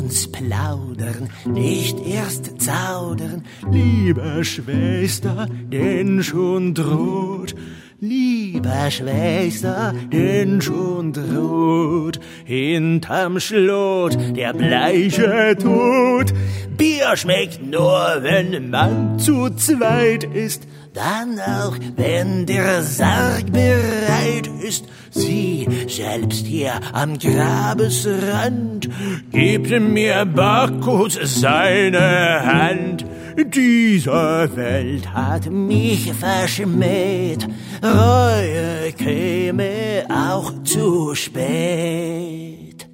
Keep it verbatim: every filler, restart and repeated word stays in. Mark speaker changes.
Speaker 1: uns plaudern, nicht erst zaudern. Lieber Schwester, denn schon droht, lieber Schwester, denn schon droht hinterm Schlot der bleiche Tod. Bier schmeckt nur, wenn man zu zweit ist, dann auch, wenn der Sarg bereit ist. Sie selbst hier am Grabesrand gibt mir Bacchus seine Hand. Diese Welt hat mich verschmäht, Reue käme auch zu spät.